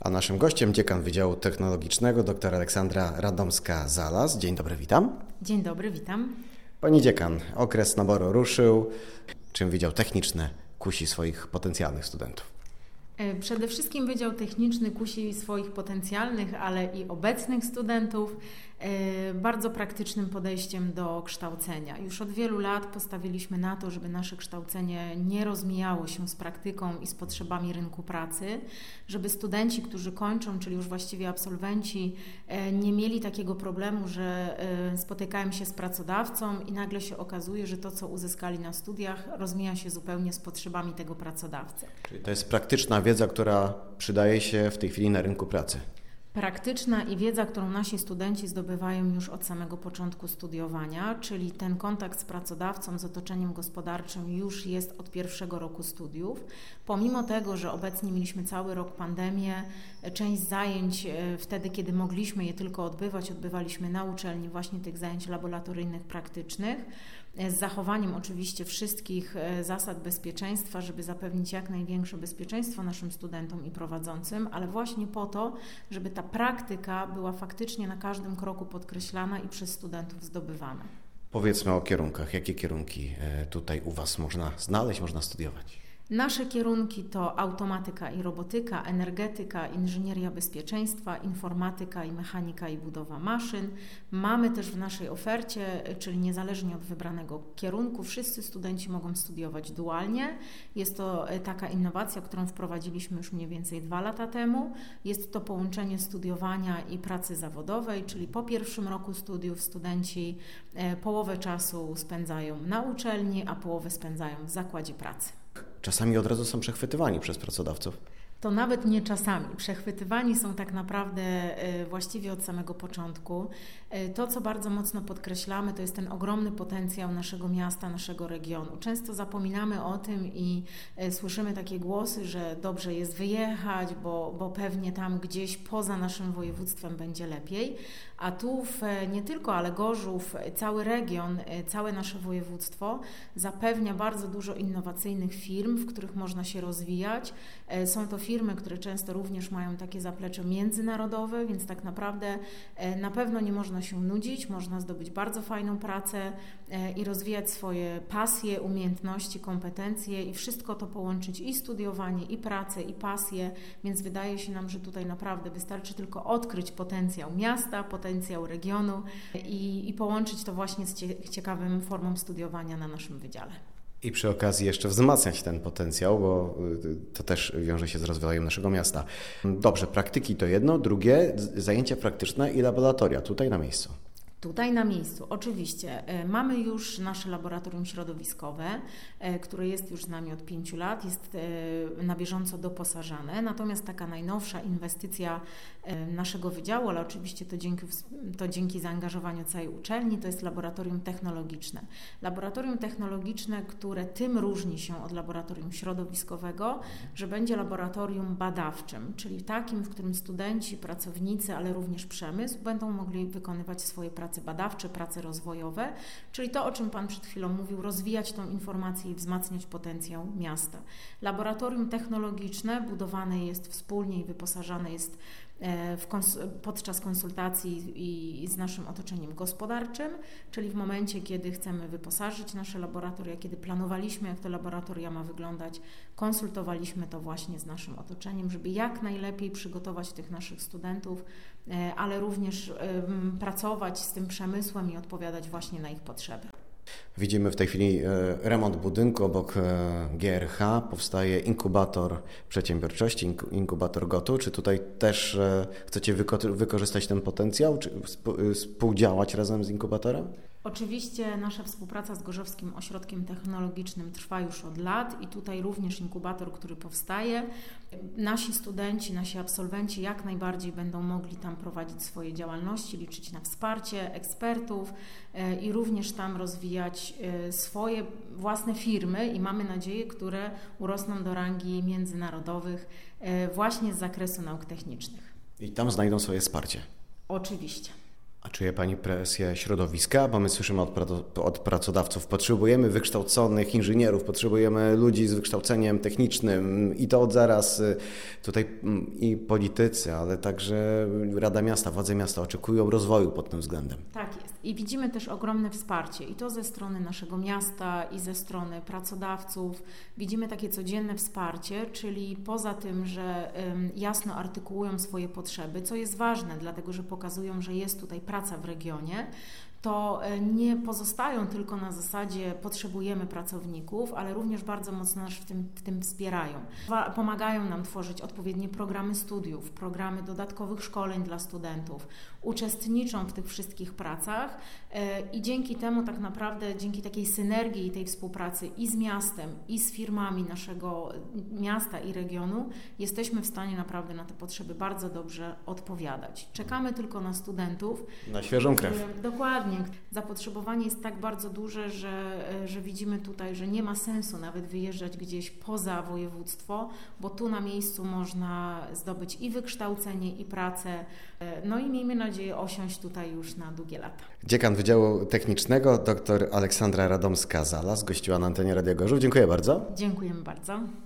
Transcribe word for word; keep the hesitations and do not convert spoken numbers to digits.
A naszym gościem dziekan Wydziału Technologicznego dr Aleksandra Radomska-Zalas. Dzień dobry, witam. Dzień dobry, witam. Pani dziekan, okres naboru ruszył. Czym Wydział Techniczny kusi swoich potencjalnych studentów? Przede wszystkim Wydział Techniczny kusi swoich potencjalnych, ale i obecnych studentów bardzo praktycznym podejściem do kształcenia. Już od wielu lat postawiliśmy na to, żeby nasze kształcenie nie rozmijało się z praktyką i z potrzebami rynku pracy, żeby studenci, którzy kończą, czyli już właściwie absolwenci, nie mieli takiego problemu, że spotykają się z pracodawcą i nagle się okazuje, że to, co uzyskali na studiach, rozmija się zupełnie z potrzebami tego pracodawcy. Czyli to jest praktyczna wiedza, która przydaje się w tej chwili na rynku pracy. Praktyczna i wiedza, którą nasi studenci zdobywają już od samego początku studiowania, czyli ten kontakt z pracodawcą, z otoczeniem gospodarczym już jest od pierwszego roku studiów. Pomimo tego, że obecnie mieliśmy cały rok pandemię, część zajęć wtedy, kiedy mogliśmy je tylko odbywać, odbywaliśmy na uczelni właśnie tych zajęć laboratoryjnych, praktycznych, z zachowaniem oczywiście wszystkich zasad bezpieczeństwa, żeby zapewnić jak największe bezpieczeństwo naszym studentom i prowadzącym, ale właśnie po to, żeby ta praktyka była faktycznie na każdym kroku podkreślana i przez studentów zdobywana. Powiedzmy o kierunkach. Jakie kierunki tutaj u Was można znaleźć, można studiować? Nasze kierunki to automatyka i robotyka, energetyka, inżynieria bezpieczeństwa, informatyka i mechanika i budowa maszyn. Mamy też w naszej ofercie, czyli niezależnie od wybranego kierunku, wszyscy studenci mogą studiować dualnie. Jest to taka innowacja, którą wprowadziliśmy już mniej więcej dwa lata temu. Jest to połączenie studiowania i pracy zawodowej, czyli po pierwszym roku studiów studenci połowę czasu spędzają na uczelni, a połowę spędzają w zakładzie pracy. Czasami od razu są przechwytywani przez pracodawców. To nawet nie czasami. Przechwytywani są tak naprawdę właściwie od samego początku. To, co bardzo mocno podkreślamy, to jest ten ogromny potencjał naszego miasta, naszego regionu. Często zapominamy o tym i słyszymy takie głosy, że dobrze jest wyjechać, bo, bo pewnie tam gdzieś poza naszym województwem będzie lepiej. A tu w, nie tylko, ale Gorzów, cały region, całe nasze województwo zapewnia bardzo dużo innowacyjnych firm, w których można się rozwijać. Są to firmy, które często również mają takie zaplecze międzynarodowe, więc tak naprawdę na pewno nie można się nudzić, można zdobyć bardzo fajną pracę i rozwijać swoje pasje, umiejętności, kompetencje i wszystko to połączyć i studiowanie, i pracę, i pasję, więc wydaje się nam, że tutaj naprawdę wystarczy tylko odkryć potencjał miasta, potencjał regionu i, i połączyć to właśnie z cie, ciekawym formą studiowania na naszym wydziale. I przy okazji jeszcze wzmacniać ten potencjał, bo to też wiąże się z rozwojem naszego miasta. Dobrze, praktyki to jedno, drugie zajęcia praktyczne i laboratoria tutaj na miejscu. Tutaj na miejscu, oczywiście. Mamy już nasze laboratorium środowiskowe, które jest już z nami od pięciu lat, jest na bieżąco doposażane, natomiast taka najnowsza inwestycja naszego wydziału, ale oczywiście to dzięki, to dzięki zaangażowaniu całej uczelni, to jest laboratorium technologiczne. Laboratorium technologiczne, które tym różni się od laboratorium środowiskowego, że będzie laboratorium badawczym, czyli takim, w którym studenci, pracownicy, ale również przemysł będą mogli wykonywać swoje prace badawcze, prace rozwojowe, czyli to, o czym Pan przed chwilą mówił, rozwijać tą informację i wzmacniać potencjał miasta. Laboratorium technologiczne budowane jest wspólnie i wyposażane jest w kons- podczas konsultacji i, i z naszym otoczeniem gospodarczym, czyli w momencie, kiedy chcemy wyposażyć nasze laboratoria, kiedy planowaliśmy, jak to laboratoria ma wyglądać, konsultowaliśmy to właśnie z naszym otoczeniem, żeby jak najlepiej przygotować tych naszych studentów, ale również y, pracować z tym przemysłem i odpowiadać właśnie na ich potrzeby. Widzimy w tej chwili remont budynku obok G R H, powstaje inkubator przedsiębiorczości, inkubator GOTU. Czy tutaj też chcecie wyko- wykorzystać ten potencjał, czy współdziałać razem z inkubatorem? Oczywiście nasza współpraca z Gorzowskim Ośrodkiem Technologicznym trwa już od lat i tutaj również inkubator, który powstaje. Nasi studenci, nasi absolwenci jak najbardziej będą mogli tam prowadzić swoje działalności, liczyć na wsparcie ekspertów i również tam rozwijać swoje własne firmy i mamy nadzieję, które urosną do rangi międzynarodowych właśnie z zakresu nauk technicznych. I tam znajdą swoje wsparcie. Oczywiście. A czuje Pani presję środowiska? Bo my słyszymy od, pra- od pracodawców, potrzebujemy wykształconych inżynierów, potrzebujemy ludzi z wykształceniem technicznym i to od zaraz tutaj i politycy, ale także Rada Miasta, władze miasta oczekują rozwoju pod tym względem. Tak jest. I widzimy też ogromne wsparcie i to ze strony naszego miasta i ze strony pracodawców. Widzimy takie codzienne wsparcie, czyli poza tym, że ym, jasno artykułują swoje potrzeby, co jest ważne, dlatego że pokazują, że jest tutaj praca w regionie, to nie pozostają tylko na zasadzie potrzebujemy pracowników, ale również bardzo mocno nas w tym, w tym wspierają. Pomagają nam tworzyć odpowiednie programy studiów, programy dodatkowych szkoleń dla studentów, uczestniczą w tych wszystkich pracach i dzięki temu tak naprawdę, dzięki takiej synergii i tej współpracy i z miastem, i z firmami naszego miasta i regionu, jesteśmy w stanie naprawdę na te potrzeby bardzo dobrze odpowiadać. Czekamy tylko na studentów. Na świeżą krew. Dokładnie. Zapotrzebowanie jest tak bardzo duże, że, że widzimy tutaj, że nie ma sensu nawet wyjeżdżać gdzieś poza województwo, bo tu na miejscu można zdobyć i wykształcenie, i pracę. No i miejmy nadzieję osiąść tutaj już na długie lata. Dziekan Wydziału Technicznego, dr Aleksandra Radomska-Zalas, gościła na antenie Radia Gorzów. Dziękuję bardzo. Dziękujemy bardzo.